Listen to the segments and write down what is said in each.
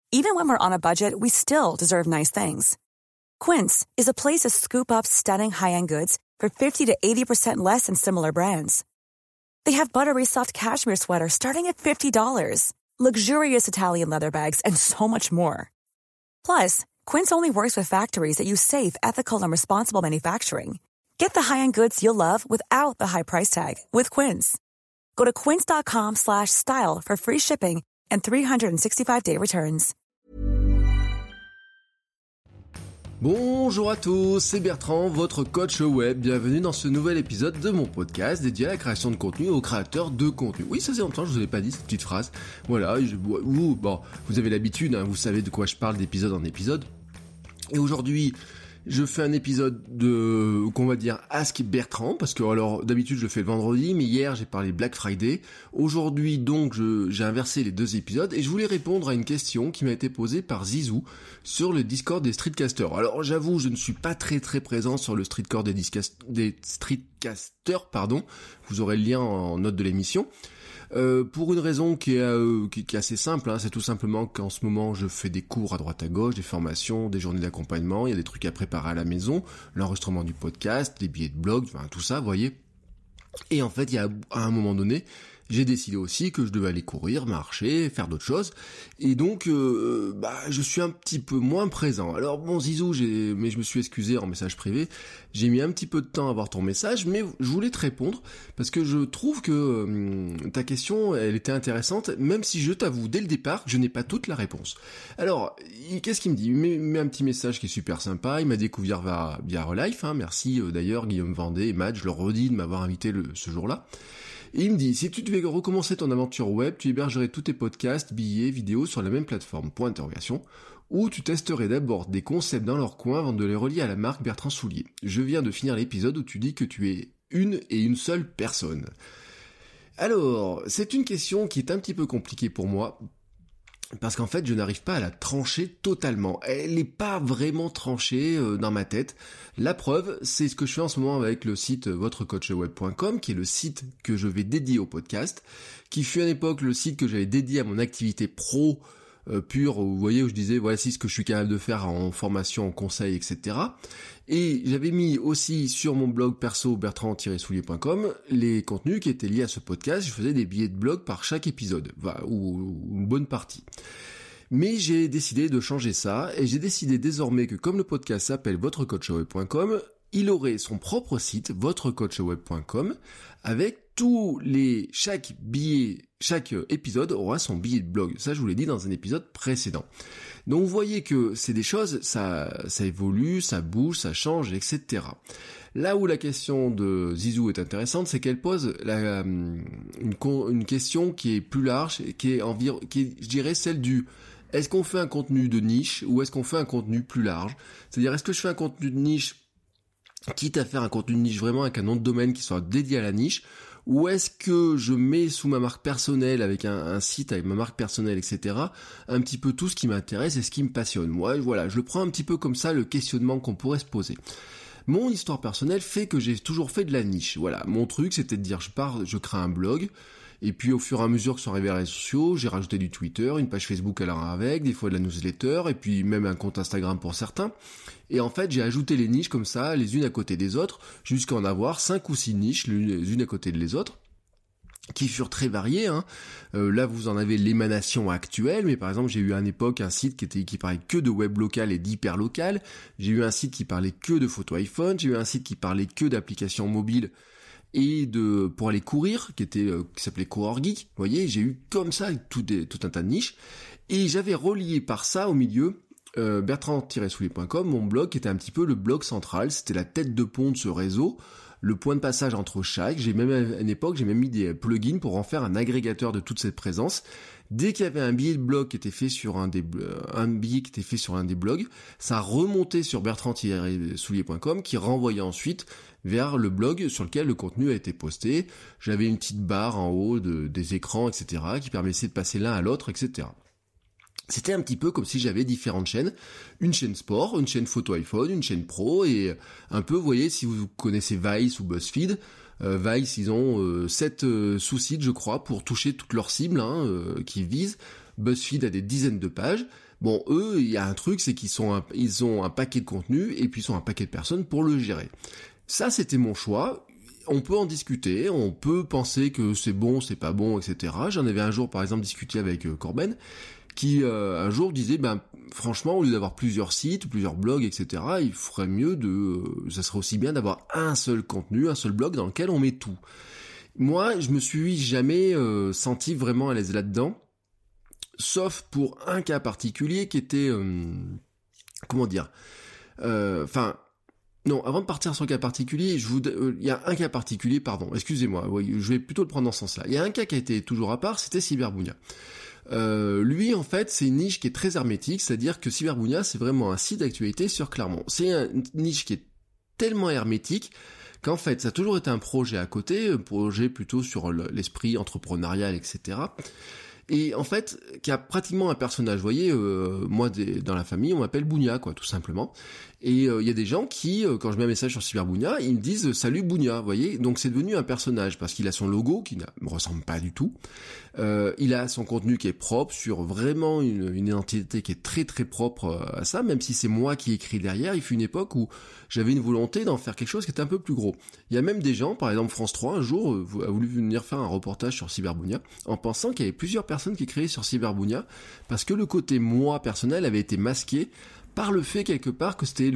Even when we're on a budget, we still deserve nice things. Quince is a place to scoop up stunning high-end goods for 50 to 80% less than similar brands. They have buttery soft cashmere sweaters starting at $50, luxurious Italian leather bags, and so much more. Plus, Quince only works with factories that use safe, ethical, and responsible manufacturing. Get the high-end goods you'll love without the high price tag with Quince. Go to quince.com/style for free shipping and 365-day returns. Bonjour à tous, c'est Bertrand, votre coach web. Bienvenue dans ce nouvel épisode de mon podcast dédié à la création de contenu et aux créateurs de contenu. Oui, ça c'est longtemps, je vous avais pas dit cette petite phrase. Voilà, vous avez l'habitude, vous savez de quoi je parle d'épisode en épisode. Et aujourd'hui, je fais un épisode qu'on va dire Ask Bertrand, parce que alors d'habitude je le fais le vendredi, mais hier j'ai parlé Black Friday. Aujourd'hui donc j'ai inversé les deux épisodes et je voulais répondre à une question qui m'a été posée par Zizou sur le Discord des Streetcasters. Alors j'avoue, je ne suis pas très présent sur le Streetcore des Streetcasters, vous aurez le lien en note de l'émission. Pour une raison qui est assez simple, c'est tout simplement qu'en ce moment je fais des cours à droite à gauche, des formations, des journées d'accompagnement, il y a des trucs à préparer à la maison, l'enregistrement du podcast, les billets de blog, tout ça, vous voyez. Et en fait, à un moment donné, j'ai décidé aussi que je devais aller courir, marcher, faire d'autres choses, et donc je suis un petit peu moins présent. Alors bon Zizou, mais je me suis excusé en message privé, j'ai mis un petit peu de temps à voir ton message, mais je voulais te répondre, parce que je trouve que ta question, elle était intéressante, même si je t'avoue dès le départ que je n'ai pas toute la réponse. Alors, qu'est-ce qu'il me dit ? Il met un petit message qui est super sympa, il m'a découvert via Relife, merci d'ailleurs Guillaume Vendée et Matt, je leur redis de m'avoir invité ce jour-là. Et il me dit, si tu devais recommencer ton aventure web, tu hébergerais tous tes podcasts, billets, vidéos sur la même plateforme, ou tu testerais d'abord des concepts dans leur coin avant de les relier à la marque Bertrand Soulier. Je viens de finir l'épisode où tu dis que tu es une seule personne. Alors, c'est une question qui est un petit peu compliquée pour moi, parce qu'en fait, je n'arrive pas à la trancher totalement. Elle n'est pas vraiment tranchée dans ma tête. La preuve, c'est ce que je fais en ce moment avec le site votrecoachweb.com, qui est le site que je vais dédier au podcast, qui fut à l'époque le site que j'avais dédié à mon activité pro pure, où vous voyez, où je disais, voici ce que je suis capable de faire en formation, en conseil, etc. Et j'avais mis aussi sur mon blog perso bertrand-soulier.com les contenus qui étaient liés à ce podcast. Je faisais des billets de blog par chaque épisode, ou une bonne partie. Mais j'ai décidé de changer ça, et j'ai décidé désormais que comme le podcast s'appelle votrecoachweb.com, il aurait son propre site, votrecoachweb.com, avec chaque épisode aura son billet de blog. Ça, je vous l'ai dit dans un épisode précédent. Donc, vous voyez que c'est des choses, ça évolue, ça bouge, ça change, etc. Là où la question de Zizou est intéressante, c'est qu'elle pose une question qui est plus large, qui est, je dirais, celle du est-ce qu'on fait un contenu de niche ou est-ce qu'on fait un contenu plus large ? C'est-à-dire, est-ce que je fais un contenu de niche, quitte à faire un contenu de niche vraiment avec un nom de domaine qui soit dédié à la niche, ou est-ce que je mets sous ma marque personnelle, avec un site avec ma marque personnelle, etc., un petit peu tout ce qui m'intéresse et ce qui me passionne. Moi, voilà, je le prends un petit peu comme ça, le questionnement qu'on pourrait se poser. Mon histoire personnelle fait que j'ai toujours fait de la niche. Voilà, mon truc, c'était de dire, je crée un blog, et puis au fur et à mesure que sont arrivés les réseaux sociaux, j'ai rajouté du Twitter, une page Facebook alors avec, des fois de la newsletter, et puis même un compte Instagram pour certains. Et en fait, j'ai ajouté les niches comme ça, les unes à côté des autres, jusqu'à en avoir 5 ou 6 niches, les unes à côté des autres, qui furent très variées. Là, vous en avez l'émanation actuelle, mais par exemple, j'ai eu à une époque un site qui parlait que de web local et d'hyper local. J'ai eu un site qui parlait que de photos iPhone. J'ai eu un site qui parlait que d'applications mobiles et pour aller courir, qui s'appelait Coureur Geek. Vous voyez, j'ai eu comme ça tout un tas de niches. Et j'avais relié par ça au milieu bertrand-soulier.com, mon blog qui était un petit peu le blog central. C'était la tête de pont de ce réseau, le point de passage entre chaque. À une époque, j'ai même mis des plugins pour en faire un agrégateur de toute cette présence. Dès qu'il y avait un billet de blog qui était fait sur un des blogs, ça remontait sur bertrand-soulier.com qui renvoyait ensuite vers le blog sur lequel le contenu a été posté. J'avais une petite barre en haut des écrans, etc., qui permettait de passer l'un à l'autre, etc. C'était un petit peu comme si j'avais différentes chaînes, une chaîne sport, une chaîne photo iPhone, une chaîne pro, et un peu, vous voyez, si vous connaissez Vice ou BuzzFeed, Vice, ils ont 7 sous-sites, je crois, pour toucher toutes leurs cibles qui visent. BuzzFeed a des dizaines de pages. Bon, eux, il y a un truc, c'est ils ont un paquet de contenu et puis ils ont un paquet de personnes pour le gérer. Ça, c'était mon choix. On peut en discuter, on peut penser que c'est bon, c'est pas bon, etc. J'en avais un jour, par exemple, discuté avec Corben, qui un jour disait, franchement, au lieu d'avoir plusieurs sites, plusieurs blogs, etc., il ferait mieux ça serait aussi bien d'avoir un seul contenu, un seul blog dans lequel on met tout. Moi, je me suis jamais senti vraiment à l'aise là-dedans, sauf pour un cas particulier qui était, non, avant de partir sur le cas particulier, il y a un cas particulier, pardon, excusez-moi, oui, je vais plutôt le prendre dans ce sens-là. Il y a un cas qui a été toujours à part, c'était Cyberbounia. Lui, en fait, c'est une niche qui est très hermétique, c'est-à-dire que Cyberbounia, c'est vraiment un site d'actualité sur Clermont. C'est une niche qui est tellement hermétique qu'en fait, ça a toujours été un projet à côté, un projet plutôt sur l'esprit entrepreneurial, etc., et en fait, qui a pratiquement un personnage. Vous voyez, moi, dans la famille, on m'appelle Bounia, quoi, tout simplement. Et il y a des gens qui, quand je mets un message sur Cyberbounia, ils me disent « Salut Bounia », vous voyez. Donc c'est devenu un personnage, parce qu'il a son logo, qui ne me ressemble pas du tout. Il a son contenu qui est propre, sur vraiment une identité qui est très très propre à ça, même si c'est moi qui écris derrière. Il fut une époque où j'avais une volonté d'en faire quelque chose qui était un peu plus gros. Il y a même des gens, par exemple France 3, un jour, a voulu venir faire un reportage sur Cyberbounia, en pensant qu'il y avait plusieurs personnes qui créaient sur Cyberbounia, parce que le côté moi personnel avait été masqué par le fait quelque part que c'était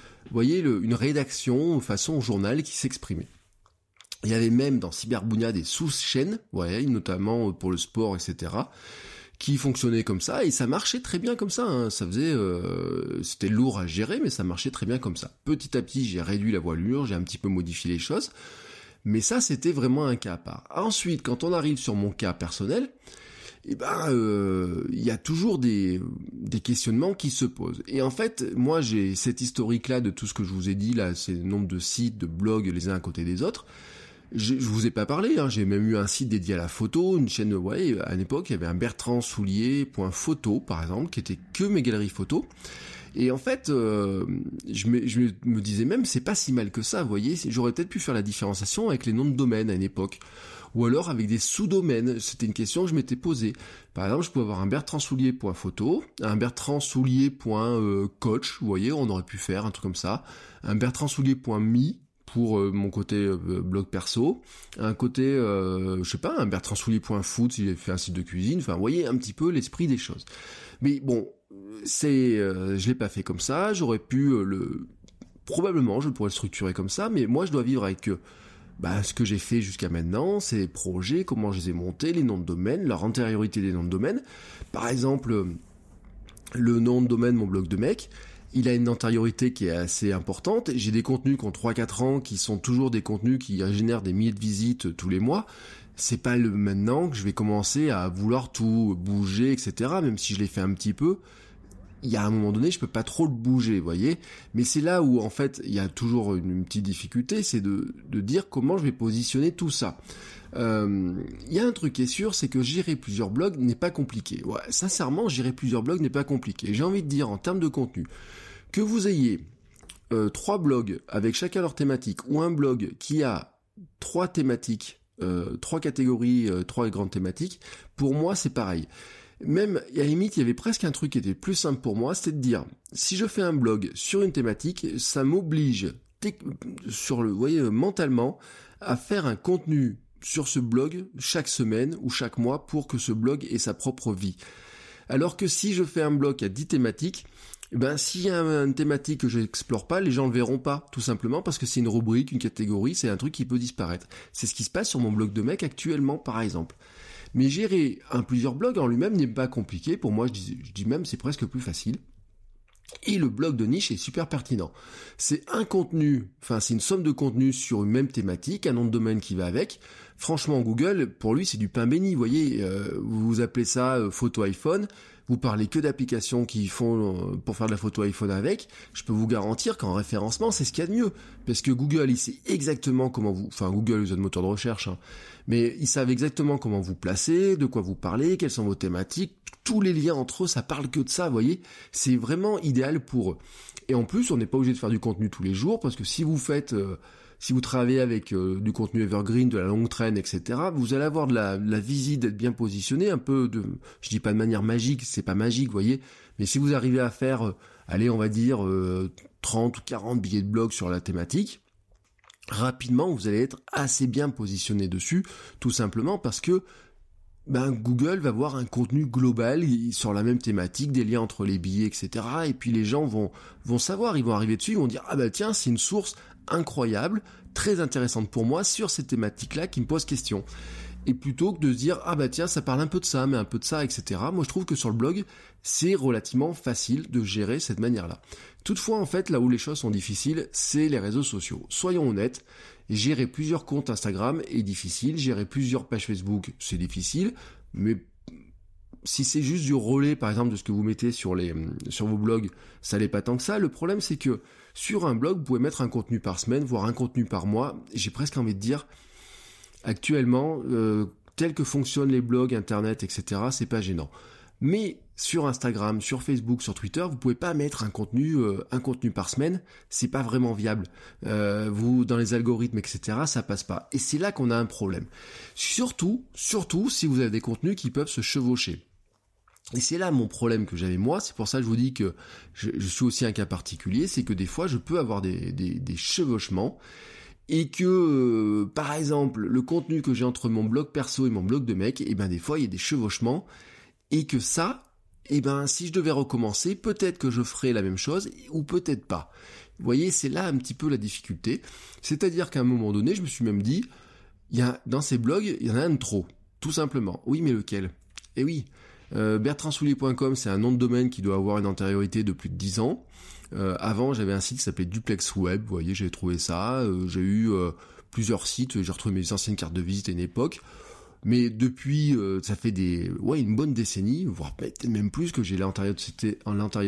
une rédaction façon journal qui s'exprimait. Il y avait même dans Cyberbounia des sous-chaînes, notamment pour le sport, etc., qui fonctionnaient comme ça, et ça marchait très bien comme ça, hein. Ça faisait, c'était lourd à gérer, mais ça marchait très bien comme ça. Petit à petit, j'ai réduit la voilure, j'ai un petit peu modifié les choses, mais ça, c'était vraiment un cas à part. Ensuite, quand on arrive sur mon cas personnel, il y a toujours des questionnements qui se posent. Et en fait, moi, j'ai cette historique-là de tout ce que je vous ai dit, là, c'est le nombre de sites, de blogs les uns à côté des autres. Je vous ai pas parlé, hein, j'ai même eu un site dédié à la photo, une chaîne, à une époque, il y avait un bertrandsoulier.photo, par exemple, qui était que mes galeries photos. Et en fait, je me disais même, c'est pas si mal que ça, vous voyez, j'aurais peut-être pu faire la différenciation avec les noms de domaine à une époque. Ou alors avec des sous-domaines, c'était une question que je m'étais posée. Par exemple, je pouvais avoir un bertrandsoulier.photo, un bertrandsoulier.coach, vous voyez, on aurait pu faire un truc comme ça, un bertrandsoulier.me pour mon côté blog perso, un côté, un bertrandsoulier.food si j'ai fait un site de cuisine, enfin, vous voyez un petit peu l'esprit des choses. Mais bon, je l'ai pas fait comme ça, j'aurais pu probablement, je pourrais le structurer comme ça, mais moi je dois vivre avec ce que j'ai fait jusqu'à maintenant, c'est les projets, comment je les ai montés, les noms de domaine, leur antériorité des noms de domaine. Par exemple, le nom de domaine, mon blog de mec, il a une antériorité qui est assez importante. J'ai des contenus qui ont 3-4 ans, qui sont toujours des contenus qui génèrent des milliers de visites tous les mois. C'est pas maintenant que je vais commencer à vouloir tout bouger, etc., même si je l'ai fait un petit peu. Il y a un moment donné, je peux pas trop le bouger, vous voyez. Mais c'est là où, en fait, il y a toujours une petite difficulté, c'est de dire comment je vais positionner tout ça. Il y a un truc qui est sûr, c'est que gérer plusieurs blogs n'est pas compliqué. Ouais, sincèrement, gérer plusieurs blogs n'est pas compliqué. J'ai envie de dire, en termes de contenu, que vous ayez 3 blogs avec chacun leur thématique, ou un blog qui a 3 thématiques, 3 catégories, 3 grandes thématiques, pour moi, c'est pareil. Même, à la limite, il y avait presque un truc qui était plus simple pour moi, c'était de dire, si je fais un blog sur une thématique, ça m'oblige, mentalement, à faire un contenu sur ce blog chaque semaine ou chaque mois pour que ce blog ait sa propre vie. Alors que si je fais un blog à 10 thématiques, s'il y a une thématique que je n'explore pas, les gens le verront pas, tout simplement parce que c'est une rubrique, une catégorie, c'est un truc qui peut disparaître. C'est ce qui se passe sur mon blog de mec actuellement, par exemple. Mais gérer plusieurs blogs en lui-même n'est pas compliqué. Pour moi, je dis même, c'est presque plus facile. Et le blog de niche est super pertinent. C'est c'est une somme de contenus sur une même thématique, un nom de domaine qui va avec. Franchement, Google, pour lui, c'est du pain béni. Vous voyez, vous appelez ça photo iPhone. Vous parlez que d'applications qui font pour faire de la photo iPhone avec. Je peux vous garantir qu'en référencement, c'est ce qu'il y a de mieux. Parce que Google, il sait exactement comment Google, vous êtes moteur de recherche, hein. Mais ils savent exactement comment vous placez, de quoi vous parlez, quelles sont vos thématiques. Tous les liens entre eux, ça parle que de ça, vous voyez. C'est vraiment idéal pour eux. Et en plus, on n'est pas obligé de faire du contenu tous les jours, parce que si vous travaillez avec du contenu evergreen, de la longue traîne, etc., vous allez avoir de la visite, d'être bien positionné, je dis pas de manière magique, c'est pas magique, vous voyez, Mais si vous arrivez à faire, allez, on va dire 30 ou 40 billets de blog sur la thématique, rapidement, vous allez être assez bien positionné dessus, tout simplement parce que Google va voir un contenu global sur la même thématique, des liens entre les billets, etc. Et puis les gens vont savoir, ils vont arriver dessus, ils vont dire « Ah bah tiens, c'est une source incroyable, très intéressante pour moi sur cette thématique-là qui me pose question. » Et plutôt que de se dire « Ah bah tiens, ça parle un peu de ça, mais un peu de ça, etc. » Moi, je trouve que sur le blog, c'est relativement facile de gérer cette manière-là. Toutefois, en fait, là où les choses sont difficiles, c'est les réseaux sociaux. Soyons honnêtes, gérer plusieurs comptes Instagram est difficile, gérer plusieurs pages Facebook, c'est difficile, mais si c'est juste du relais, par exemple, de ce que vous mettez sur vos blogs, ça l'est pas tant que ça. Le problème, c'est que sur un blog, vous pouvez mettre un contenu par semaine, voire un contenu par mois. J'ai presque envie de dire, actuellement, tel que fonctionnent les blogs, Internet, etc., c'est pas gênant. Mais sur Instagram, sur Facebook, sur Twitter, vous pouvez pas mettre un contenu par semaine, c'est pas vraiment viable. Vous, dans les algorithmes, etc., ça passe pas. Et c'est là qu'on a un problème. Surtout si vous avez des contenus qui peuvent se chevaucher. Et c'est là mon problème que j'avais moi, c'est pour ça que je vous dis que je suis aussi un cas particulier, c'est que des fois je peux avoir des chevauchements, et que, par exemple, le contenu que j'ai entre mon blog perso et mon blog de mec, des fois il y a des chevauchements, et que ça, si je devais recommencer, peut-être que je ferais la même chose, ou peut-être pas. Vous voyez, c'est là un petit peu la difficulté. C'est-à-dire qu'à un moment donné, je me suis même dit, dans ces blogs, il y en a un de trop. Tout simplement. Oui, mais lequel ? Eh oui, bertrandsoulier.com, c'est un nom de domaine qui doit avoir une antériorité de plus de 10 ans. Avant, j'avais un site qui s'appelait Duplex Web, vous voyez, j'ai trouvé ça. J'ai eu plusieurs sites, j'ai retrouvé mes anciennes cartes de visite à une époque. Mais depuis, ça fait une bonne décennie, voire peut-être même plus, que j'ai l'antériorité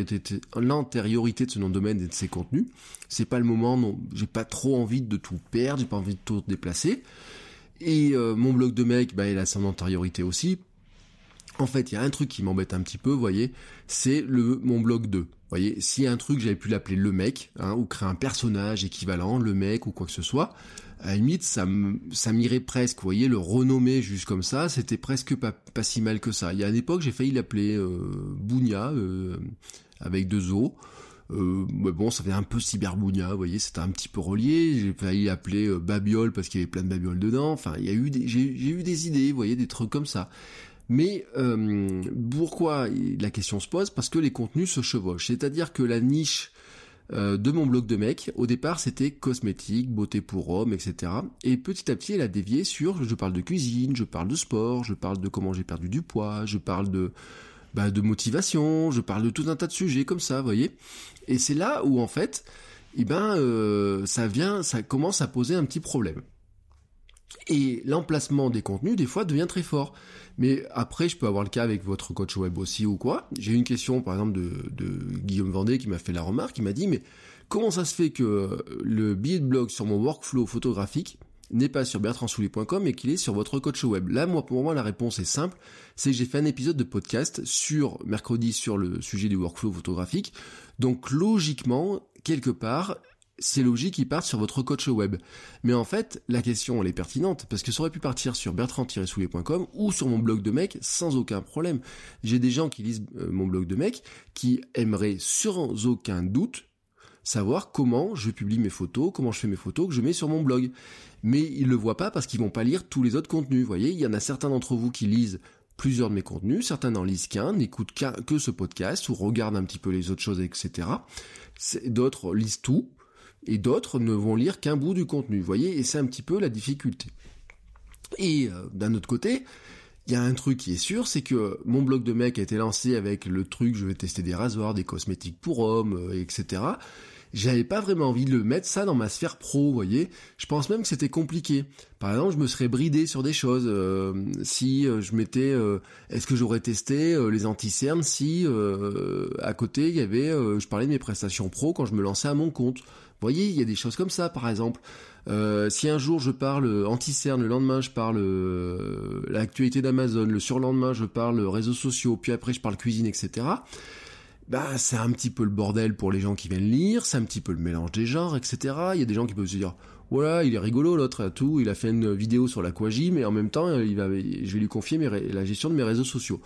de ce nom de domaine et de ses contenus. C'est pas le moment, non, j'ai pas trop envie de tout perdre, j'ai pas envie de tout déplacer. Et mon blog de mec, il a son antériorité aussi. En fait, il y a un truc qui m'embête un petit peu, vous voyez, c'est mon blog 2. Vous voyez, s'il y a un truc, j'avais pu l'appeler le mec, ou créer un personnage équivalent, le mec, ou quoi que ce soit. À la limite, ça m'irait presque, vous voyez, le renommer juste comme ça, c'était presque pas si mal que ça. Il y a une époque, j'ai failli l'appeler Bougna, avec 2 O. Mais bon, ça fait un peu cyberbounia, vous voyez, c'était un petit peu relié. J'ai failli l'appeler Babiole parce qu'il y avait plein de babioles dedans. Enfin, j'ai eu des idées, vous voyez, des trucs comme ça. Mais pourquoi la question se pose ? Parce que les contenus se chevauchent. C'est-à-dire que la niche de mon blog de mec, au départ, c'était cosmétique, beauté pour homme, etc. Et petit à petit, elle a dévié je parle de cuisine, je parle de sport, je parle de comment j'ai perdu du poids, je parle de motivation, je parle de tout un tas de sujets comme ça, vous voyez. Et c'est là où, en fait, ça commence à poser un petit problème. Et l'emplacement des contenus, des fois, devient très fort. Mais après, je peux avoir le cas avec votre coach web aussi ou quoi. J'ai eu une question, par exemple, de Guillaume Vendée qui m'a fait la remarque, il m'a dit, mais comment ça se fait que le billet de blog sur mon workflow photographique n'est pas sur bertrandsoulier.com et qu'il est sur votre coach web? Là, pour moi, la réponse est simple. C'est que j'ai fait un épisode de podcast mercredi sur le sujet du workflow photographique. Donc, logiquement, quelque part, c'est logique qu'ils partent sur votre coach web. Mais en fait, la question, elle est pertinente, parce que ça aurait pu partir sur bertrand-soulier.com ou sur mon blog de mec sans aucun problème. J'ai des gens qui lisent mon blog de mec qui aimeraient sans aucun doute savoir comment je publie mes photos, comment je fais mes photos que je mets sur mon blog. Mais ils le voient pas parce qu'ils vont pas lire tous les autres contenus. Vous voyez, il y en a certains d'entre vous qui lisent plusieurs de mes contenus, certains n'en lisent qu'un, n'écoutent que ce podcast ou regardent un petit peu les autres choses, etc. D'autres lisent tout. Et d'autres ne vont lire qu'un bout du contenu, vous voyez, et c'est un petit peu la difficulté. Et d'un autre côté, il y a un truc qui est sûr, c'est que mon blog de mec a été lancé avec le truc, je vais tester des rasoirs, des cosmétiques pour hommes, etc. J'avais pas vraiment envie de le mettre ça dans ma sphère pro, vous voyez. Je pense même que c'était compliqué. Par exemple, je me serais bridé sur des choses. Si je mettais... est-ce que j'aurais testé les anti-cernes si à côté, il y avait... je parlais de mes prestations pro quand je me lançais à mon compte. Vous voyez, il y a des choses comme ça, par exemple. Si un jour je parle anti-cerne, le lendemain je parle l'actualité d'Amazon, le surlendemain je parle réseaux sociaux, puis après je parle cuisine, etc., c'est un petit peu le bordel pour les gens qui viennent lire, c'est un petit peu le mélange des genres, etc. Il y a des gens qui peuvent se dire, voilà, il est rigolo l'autre, tout, il a fait une vidéo sur l'aquagym, mais en même temps, je vais lui confier la gestion de mes réseaux sociaux.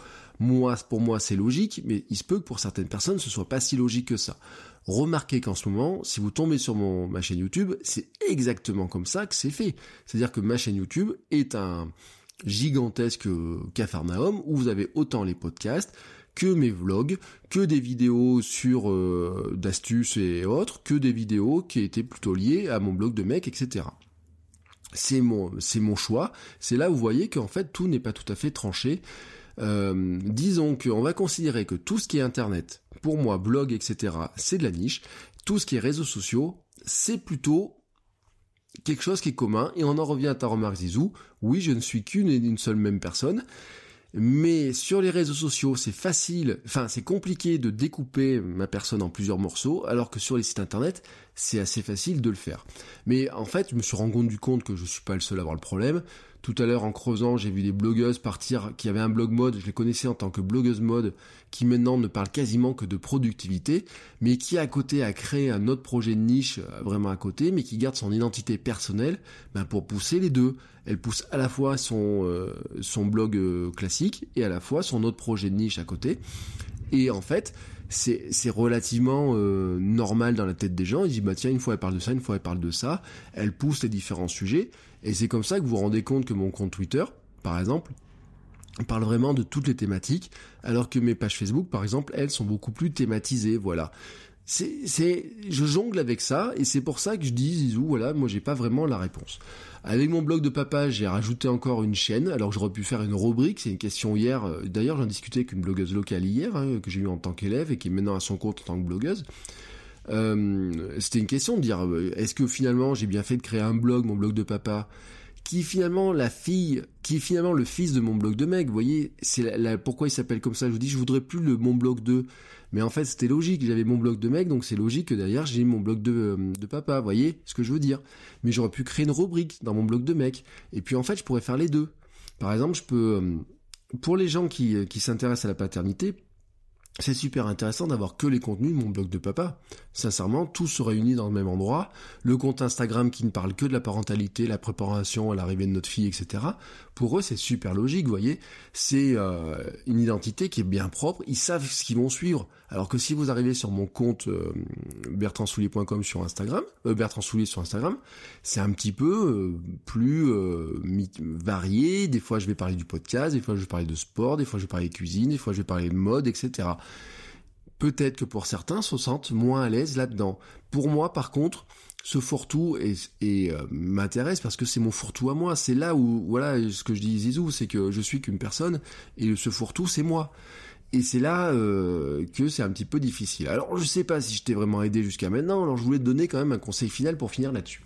Pour moi, c'est logique, mais il se peut que pour certaines personnes, ce soit pas si logique que ça. Remarquez qu'en ce moment, si vous tombez sur ma chaîne YouTube, c'est exactement comme ça que c'est fait. C'est-à-dire que ma chaîne YouTube est un gigantesque capharnaüm où vous avez autant les podcasts que mes vlogs, que des vidéos sur d'astuces et autres, que des vidéos qui étaient plutôt liées à mon blog de mec, etc. C'est mon choix. C'est là où vous voyez qu'en fait tout n'est pas tout à fait tranché. Disons qu'on va considérer que tout ce qui est internet, pour moi, blog, etc., c'est de la niche. Tout ce qui est réseaux sociaux, c'est plutôt quelque chose qui est commun. Et on en revient à ta remarque, Zizou. Oui, je ne suis qu'une et une seule même personne. Mais sur les réseaux sociaux, c'est compliqué de découper ma personne en plusieurs morceaux, alors que sur les sites internet, c'est assez facile de le faire. Mais en fait, je me suis rendu compte que je suis pas le seul à avoir le problème. Tout à l'heure, en creusant, j'ai vu des blogueuses partir, qui avaient un blog mode, je les connaissais en tant que blogueuse mode, qui maintenant ne parlent quasiment que de productivité, mais qui à côté a créé un autre projet de niche, vraiment à côté, mais qui garde son identité personnelle, pour pousser les deux. Elle pousse à la fois son blog classique, et à la fois son autre projet de niche à côté. Et en fait, c'est relativement normal dans la tête des gens. Ils disent, tiens, une fois elle parle de ça, une fois elle parle de ça. Elle pousse les différents sujets. Et c'est comme ça que vous vous rendez compte que mon compte Twitter, par exemple, parle vraiment de toutes les thématiques, alors que mes pages Facebook, par exemple, elles sont beaucoup plus thématisées, voilà. Je jongle avec ça, et c'est pour ça que je dis, Zizou, voilà, moi j'ai pas vraiment la réponse. Avec mon blog de papa, j'ai rajouté encore une chaîne, alors que j'aurais pu faire une rubrique, c'est une question hier, d'ailleurs j'en discutais avec une blogueuse locale hier, que j'ai eue en tant qu'élève, et qui est maintenant à son compte en tant que blogueuse. C'était une question de dire, est-ce que finalement j'ai bien fait de créer un blog, mon blog de papa, qui est finalement le fils de mon blog de mec, vous voyez, pourquoi il s'appelle comme ça, je vous dis, je voudrais plus mon blog de, mais en fait c'était logique, j'avais mon blog de mec, donc c'est logique que derrière j'ai mon blog de papa, vous voyez ce que je veux dire, mais j'aurais pu créer une rubrique dans mon blog de mec, et puis en fait je pourrais faire les deux. Par exemple, je peux, pour les gens qui s'intéressent à la paternité, c'est super intéressant d'avoir que les contenus de mon blog de papa. Sincèrement, tout se réunit dans le même endroit. Le compte Instagram qui ne parle que de la parentalité, la préparation à l'arrivée de notre fille, etc. Pour eux, c'est super logique, vous voyez. C'est une identité qui est bien propre. Ils savent ce qu'ils vont suivre. Alors que si vous arrivez sur mon compte bertrandsoulier.com sur Instagram, Bertrand Soulier sur Instagram, c'est un petit peu plus varié. Des fois, je vais parler du podcast, des fois, je vais parler de sport, des fois, je vais parler de cuisine, des fois, je vais parler de mode, etc. Peut-être que pour certains se sentent moins à l'aise là-dedans. Pour moi, par contre, ce fourre-tout m'intéresse parce que c'est mon fourre-tout à moi. C'est là où, voilà, ce que je dis, Zizou, c'est que je suis qu'une personne et ce fourre-tout, c'est moi. Et c'est là que c'est un petit peu difficile. Alors, je sais pas si je t'ai vraiment aidé jusqu'à maintenant, alors je voulais te donner quand même un conseil final pour finir là-dessus.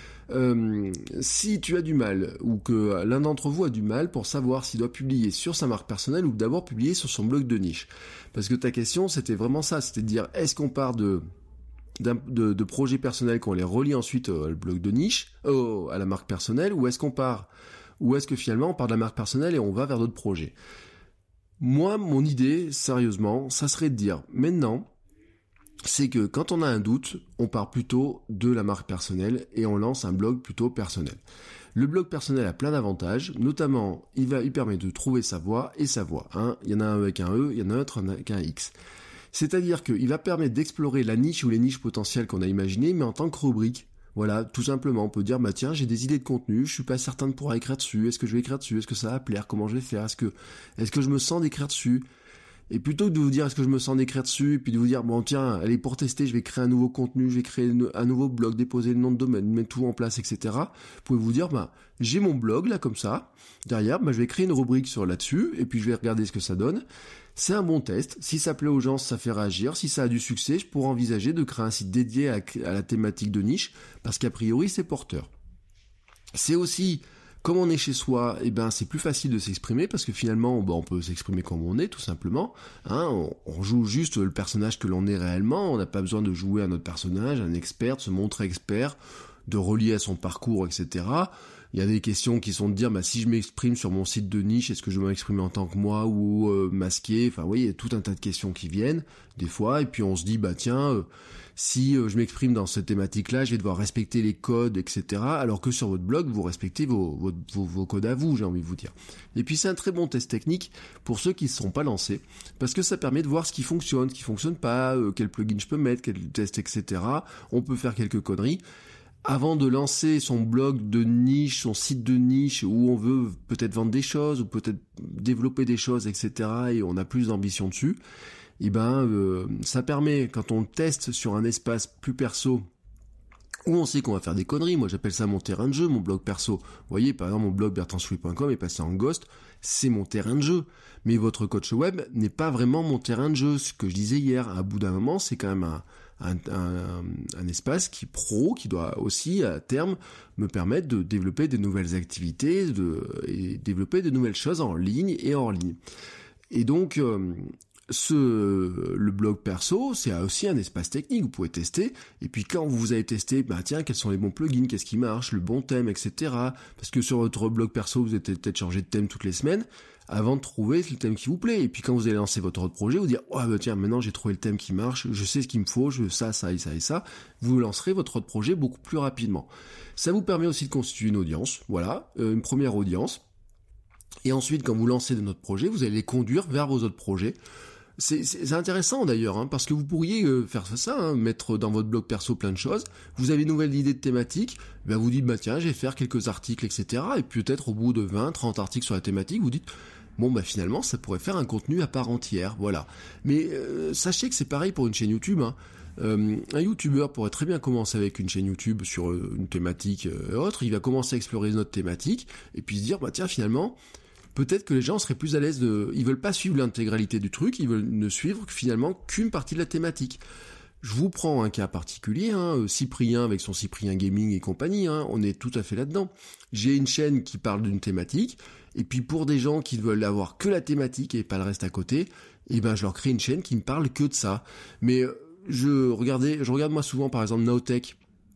Si tu as du mal, ou que l'un d'entre vous a du mal pour savoir s'il doit publier sur sa marque personnelle ou d'abord publier sur son blog de niche. Parce que ta question, c'était vraiment ça, c'était de dire, est-ce qu'on part de projets personnels qu'on les relie ensuite au blog de niche, à la marque personnelle, ou est-ce que finalement on part de la marque personnelle et on va vers d'autres projets? Moi, mon idée, sérieusement, ça serait de dire, maintenant, c'est que quand on a un doute, on part plutôt de la marque personnelle et on lance un blog plutôt personnel. Le blog personnel a plein d'avantages, notamment il permet de trouver sa voix et sa voix. Il y en a un avec un E, il y en a un autre avec un X. C'est-à-dire qu'il va permettre d'explorer la niche ou les niches potentielles qu'on a imaginées, mais en tant que rubrique. Voilà, tout simplement, on peut dire, tiens, j'ai des idées de contenu, je suis pas certain de pouvoir écrire dessus, est-ce que je vais écrire dessus, est-ce que ça va plaire, comment je vais faire, est-ce que je me sens d'écrire dessus? Et plutôt que de vous dire est-ce que je me sens d'écrire dessus, et puis de vous dire, tiens, allez, pour tester, je vais créer un nouveau contenu, je vais créer un nouveau blog, déposer le nom de domaine, mettre tout en place, etc. Vous pouvez vous dire, j'ai mon blog, là, comme ça. Derrière, je vais créer une rubrique là-dessus, et puis je vais regarder ce que ça donne. C'est un bon test. Si ça plaît aux gens, si ça fait réagir, si ça a du succès, je pourrais envisager de créer un site dédié à la thématique de niche, parce qu'a priori, c'est porteur. C'est aussi, comme on est chez soi, c'est plus facile de s'exprimer, parce que finalement, on peut s'exprimer comme on est, tout simplement. On joue juste le personnage que l'on est réellement, on n'a pas besoin de jouer à notre personnage, un expert, de se montrer expert, de relier à son parcours, etc. Il y a des questions qui sont de dire, si je m'exprime sur mon site de niche, est-ce que je dois m'exprimer en tant que moi ou masqué? Enfin, vous voyez, il y a tout un tas de questions qui viennent, des fois, et puis on se dit, si je m'exprime dans cette thématique-là, je vais devoir respecter les codes, etc. Alors que sur votre blog, vous respectez vos codes à vous, j'ai envie de vous dire. Et puis c'est un très bon test technique pour ceux qui ne seront pas lancés, parce que ça permet de voir ce qui fonctionne pas, quel plugin je peux mettre, quel test, etc. On peut faire quelques conneries. Avant de lancer son blog de niche, son site de niche, où on veut peut-être vendre des choses, ou peut-être développer des choses, etc., et on a plus d'ambition dessus, ça permet, quand on le teste sur un espace plus perso, où on sait qu'on va faire des conneries, moi j'appelle ça mon terrain de jeu, mon blog perso. Vous voyez, par exemple, mon blog bertrandsoulier.com est passé en ghost, c'est mon terrain de jeu. Mais votre coach web n'est pas vraiment mon terrain de jeu. Ce que je disais hier, à bout d'un moment, c'est quand même un espace qui doit aussi, à terme, me permettre de développer de nouvelles activités, et développer de nouvelles choses en ligne et hors ligne. Et donc, le blog perso, c'est aussi un espace technique, vous pouvez tester, et puis quand vous avez testé, quels sont les bons plugins, qu'est-ce qui marche, le bon thème, etc. Parce que sur votre blog perso, vous êtes peut-être changé de thème toutes les semaines, avant de trouver le thème qui vous plaît, et puis quand vous allez lancer votre autre projet, vous dire, maintenant j'ai trouvé le thème qui marche, je sais ce qu'il me faut, je veux ça et ça, vous lancerez votre autre projet beaucoup plus rapidement. Ça vous permet aussi de constituer une audience, une première audience, et ensuite quand vous lancez de notre projet, vous allez les conduire vers vos autres projets. C'est intéressant d'ailleurs, parce que vous pourriez faire ça, mettre dans votre blog perso plein de choses, vous avez une nouvelle idée de thématique, vous dites, je vais faire quelques articles, etc. Et peut-être au bout de 20-30 articles sur la thématique, vous dites, finalement, ça pourrait faire un contenu à part entière, voilà. Mais sachez que c'est pareil pour une chaîne YouTube, un youtubeur pourrait très bien commencer avec une chaîne YouTube sur une thématique autre, il va commencer à explorer une autre thématique, et puis se dire, finalement, peut-être que les gens seraient plus à l'aise ils veulent pas suivre l'intégralité du truc, ils veulent ne suivre finalement qu'une partie de la thématique. Je vous prends un cas particulier, Cyprien avec son Cyprien Gaming et compagnie, on est tout à fait là-dedans. J'ai une chaîne qui parle d'une thématique, et puis pour des gens qui veulent avoir que la thématique et pas le reste à côté, je leur crée une chaîne qui me parle que de ça. Mais je regarde moi souvent par exemple Naotech,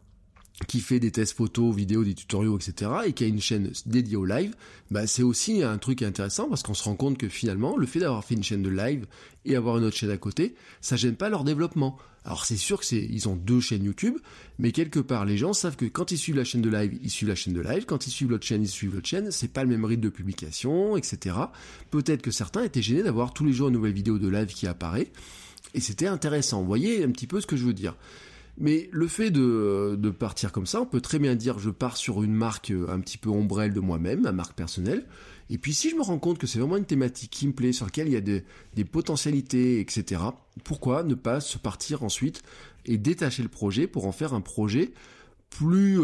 qui fait des tests photos, vidéos, des tutoriaux, etc., et qui a une chaîne dédiée au live, c'est aussi un truc intéressant, parce qu'on se rend compte que finalement, le fait d'avoir fait une chaîne de live et avoir une autre chaîne à côté, ça gêne pas leur développement. Alors c'est sûr ils ont 2 chaînes YouTube, mais quelque part, les gens savent que quand ils suivent la chaîne de live, ils suivent la chaîne de live, quand ils suivent l'autre chaîne, ils suivent l'autre chaîne, c'est pas le même rythme de publication, etc. Peut-être que certains étaient gênés d'avoir tous les jours une nouvelle vidéo de live qui apparaît, et c'était intéressant. Vous voyez un petit peu ce que je veux dire. Mais le fait de partir comme ça, on peut très bien dire je pars sur une marque un petit peu ombrelle de moi-même, ma marque personnelle, et puis si je me rends compte que c'est vraiment une thématique qui me plaît, sur laquelle il y a des potentialités, etc., pourquoi ne pas se partir ensuite et détacher le projet pour en faire un projet plus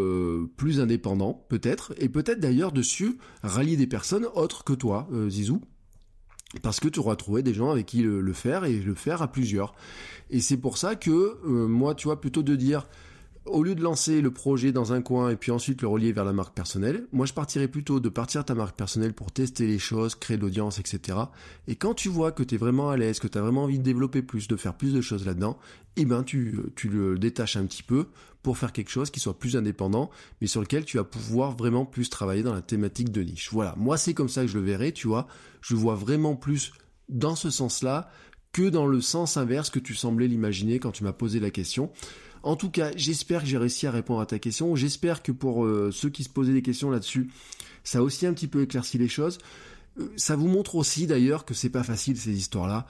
indépendant, peut-être, et peut-être d'ailleurs dessus rallier des personnes autres que toi, Zizou, parce que tu auras trouvé des gens avec qui le faire, et le faire à plusieurs. Et c'est pour ça que moi, tu vois, plutôt de dire, au lieu de lancer le projet dans un coin et puis ensuite le relier vers la marque personnelle, moi je partirais plutôt de partir de ta marque personnelle pour tester les choses, créer de l'audience, etc. Et quand tu vois que tu es vraiment à l'aise, que tu as vraiment envie de développer plus, de faire plus de choses là-dedans, tu le détaches un petit peu pour faire quelque chose qui soit plus indépendant, mais sur lequel tu vas pouvoir vraiment plus travailler dans la thématique de niche. Voilà, moi c'est comme ça que je le verrai, tu vois, je vois vraiment plus dans ce sens-là que dans le sens inverse que tu semblais l'imaginer quand tu m'as posé la question. En tout cas, j'espère que j'ai réussi à répondre à ta question. J'espère que pour ceux qui se posaient des questions là-dessus, ça a aussi un petit peu éclairci les choses. Ça vous montre aussi d'ailleurs que c'est pas facile ces histoires-là.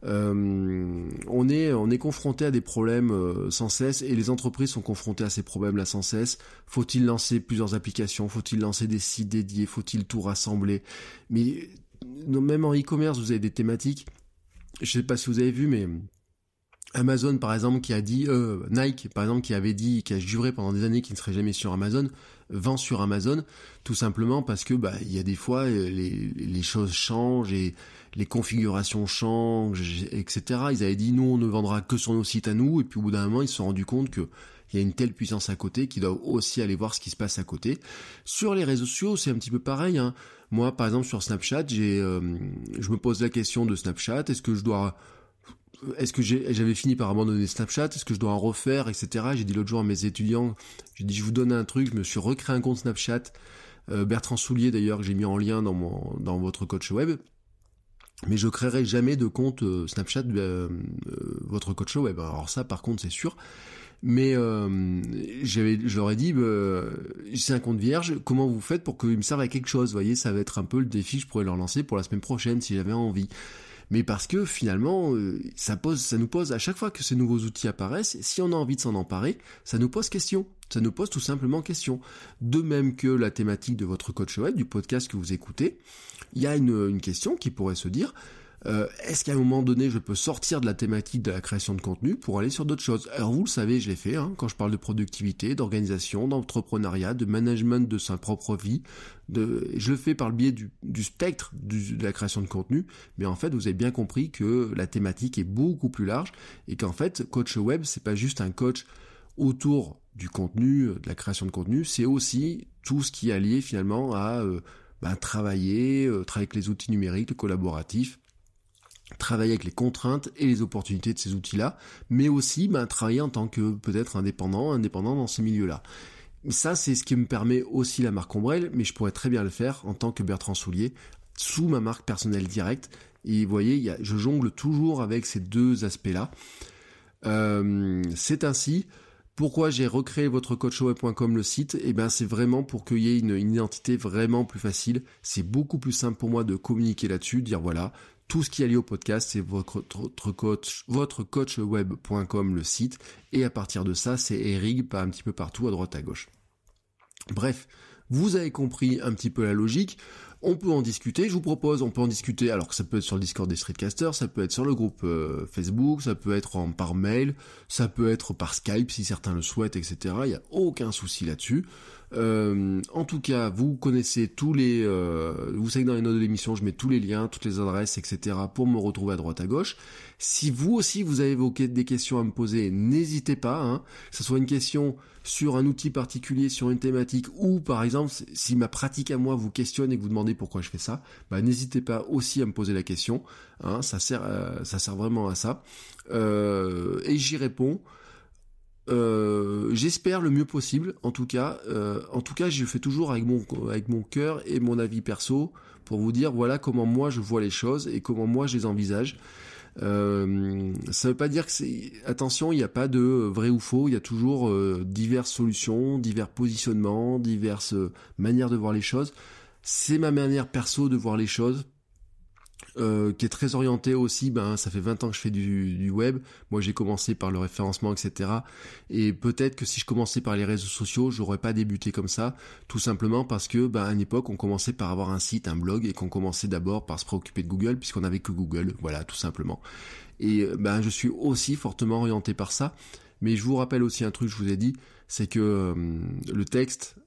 On est confronté à des problèmes sans cesse, et les entreprises sont confrontées à ces problèmes-là sans cesse. Faut-il lancer plusieurs applications? Faut-il lancer des sites dédiés? Faut-il tout rassembler? Mais même en e-commerce, vous avez des thématiques. Je sais pas si vous avez vu, mais Amazon par exemple qui a dit, Nike par exemple qui a juré pendant des années qu'il ne serait jamais sur Amazon, vend sur Amazon, tout simplement parce que il y a des fois les choses changent et les configurations changent, etc. Ils avaient dit nous on ne vendra que sur nos sites à nous, et puis au bout d'un moment ils se sont rendus compte que il y a une telle puissance à côté qu'ils doivent aussi aller voir ce qui se passe à côté. Sur les réseaux sociaux, c'est un petit peu pareil, Moi, par exemple, sur Snapchat, je me pose la question de Snapchat. Est-ce que je dois est-ce que j'avais fini par abandonner Snapchat, est-ce que je dois en refaire, etc. J'ai dit l'autre jour à mes étudiants, j'ai dit je vous donne un truc, je me suis recréé un compte Snapchat, Bertrand Soulier d'ailleurs, que j'ai mis en lien dans votre coach web, mais je créerai jamais de compte Snapchat votre coach web. Alors ça par contre c'est sûr. Mais je leur ai dit, c'est un compte vierge, comment vous faites pour qu'il me serve à quelque chose, vous voyez, ça va être un peu le défi que je pourrais leur lancer pour la semaine prochaine si j'avais envie. Mais parce que finalement, ça nous pose, à chaque fois que ces nouveaux outils apparaissent, si on a envie de s'en emparer, ça nous pose question. Ça nous pose tout simplement question. De même que la thématique de votre coach web, du podcast que vous écoutez, il y a une question qui pourrait se dire, est-ce qu'à un moment donné, je peux sortir de la thématique de la création de contenu pour aller sur d'autres choses? Alors vous le savez, je l'ai fait, quand je parle de productivité, d'organisation, d'entrepreneuriat, de management de sa propre vie, je le fais par le biais du spectre de la création de contenu, mais en fait, vous avez bien compris que la thématique est beaucoup plus large et qu'en fait, coach web, c'est pas juste un coach autour du contenu, de la création de contenu, c'est aussi tout ce qui est lié finalement à travailler avec les outils numériques, le collaboratif, travailler avec les contraintes et les opportunités de ces outils-là, mais aussi travailler en tant que peut-être indépendant dans ces milieux-là. Ça, c'est ce qui me permet aussi la marque Ombrelle, mais je pourrais très bien le faire en tant que Bertrand Soulier, sous ma marque personnelle directe. Et vous voyez, je jongle toujours avec ces deux aspects-là. C'est ainsi. Pourquoi j'ai recréé votrecoachweb.com le site? C'est vraiment pour qu'il y ait une identité vraiment plus facile. C'est beaucoup plus simple pour moi de communiquer là-dessus, dire voilà, tout ce qui est lié au podcast, c'est votrecoachweb.com le site. Et à partir de ça, c'est Eric, un petit peu partout, à droite, à gauche. Bref, vous avez compris un petit peu la logique. On peut en discuter, je vous propose, on peut en discuter, alors que ça peut être sur le Discord des Streetcasters, ça peut être sur le groupe Facebook, ça peut être par mail, ça peut être par Skype si certains le souhaitent, etc. Il n'y a aucun souci là-dessus. En tout cas, vous connaissez tous les... vous savez que dans les notes de l'émission, je mets tous les liens, toutes les adresses, etc. pour me retrouver à droite à gauche. Si vous aussi, vous avez des questions à me poser, n'hésitez pas, que ce soit une question sur un outil particulier, sur une thématique, ou par exemple, si ma pratique à moi vous questionne et que vous demandez pourquoi je fais ça, n'hésitez pas aussi à me poser la question, ça sert vraiment à ça, et j'y réponds. J'espère le mieux possible, en tout cas je fais toujours avec mon cœur et mon avis perso pour vous dire voilà comment moi je vois les choses et comment moi je les envisage. Ça veut pas dire que attention, il n'y a pas de vrai ou faux, il y a toujours diverses solutions, divers positionnements, diverses manières de voir les choses. C'est ma manière perso de voir les choses. Qui est très orienté aussi, ça fait 20 ans que je fais du web, moi j'ai commencé par le référencement, etc. Et peut-être que si je commençais par les réseaux sociaux, j'aurais pas débuté comme ça, tout simplement parce que, à une époque, on commençait par avoir un site, un blog, et qu'on commençait d'abord par se préoccuper de Google, puisqu'on n'avait que Google, voilà, tout simplement. Et je suis aussi fortement orienté par ça, mais je vous rappelle aussi un truc, je vous ai dit, c'est que le texte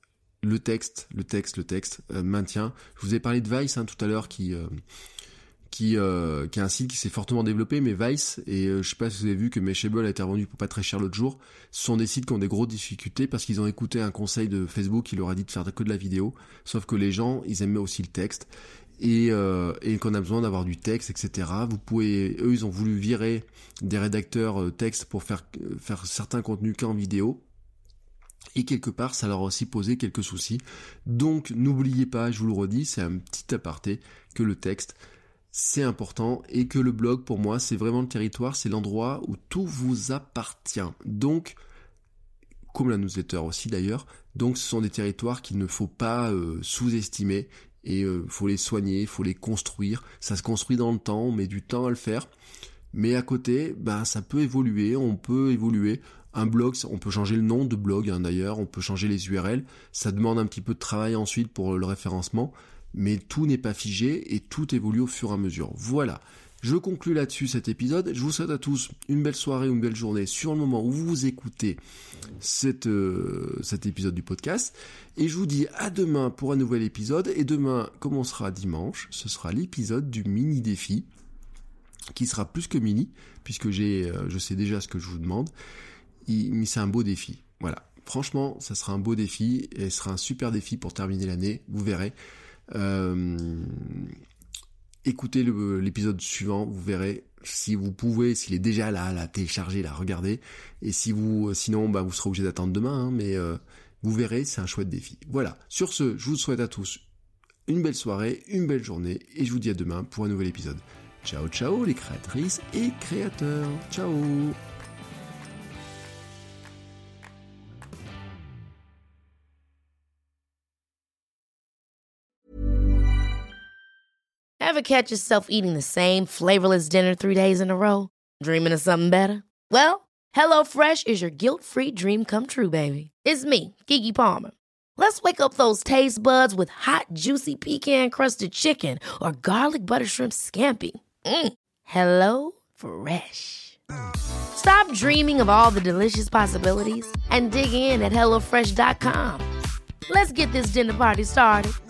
maintient. Je vous ai parlé de Vice tout à l'heure qui est un site qui s'est fortement développé, mais Vice, et je sais pas si vous avez vu que Mashable a été revendu pour pas très cher l'autre jour, ce sont des sites qui ont des grosses difficultés parce qu'ils ont écouté un conseil de Facebook qui leur a dit de faire que de la vidéo, sauf que les gens, ils aimaient aussi le texte, et qu'on a besoin d'avoir du texte, etc. Eux, ils ont voulu virer des rédacteurs texte pour faire certains contenus qu'en vidéo, et quelque part, ça leur a aussi posé quelques soucis. Donc, n'oubliez pas, je vous le redis, c'est un petit aparté, que le texte, c'est important, et que le blog, pour moi, c'est vraiment le territoire, c'est l'endroit où tout vous appartient. Donc, comme la newsletter aussi d'ailleurs, donc ce sont des territoires qu'il ne faut pas sous-estimer, et faut les soigner, faut les construire. Ça se construit dans le temps, on met du temps à le faire, mais à côté, ça peut évoluer, on peut évoluer. Un blog, on peut changer le nom de blog d'ailleurs, on peut changer les URL, ça demande un petit peu de travail ensuite pour le référencement, mais tout n'est pas figé et tout évolue au fur et à mesure. Voilà, je conclue là-dessus cet épisode. Je vous souhaite à tous une belle soirée ou une belle journée sur le moment où vous écoutez cet épisode du podcast. Et je vous dis à demain pour un nouvel épisode. Et demain, comme on sera dimanche, ce sera l'épisode du mini-défi, qui sera plus que mini, puisque je sais déjà ce que je vous demande. Mais c'est un beau défi. Voilà. Franchement, ça sera un beau défi et ce sera un super défi pour terminer l'année. Vous verrez. Écoutez l'épisode suivant, vous verrez, si vous pouvez, s'il est déjà là, téléchargez, regardez. Et sinon, vous serez obligé d'attendre demain, mais vous verrez, c'est un chouette défi. Voilà. Sur ce, je vous souhaite à tous une belle soirée, une belle journée, et je vous dis à demain pour un nouvel épisode. Ciao, ciao les créatrices et créateurs. Ciao. Ever catch yourself eating the same flavorless dinner 3 days in a row? Dreaming of something better? Well, HelloFresh is your guilt-free dream come true, baby. It's me, Keke Palmer. Let's wake up those taste buds with hot, juicy pecan-crusted chicken or garlic butter shrimp scampi. Hello Fresh. Stop dreaming of all the delicious possibilities and dig in at HelloFresh.com. Let's get this dinner party started.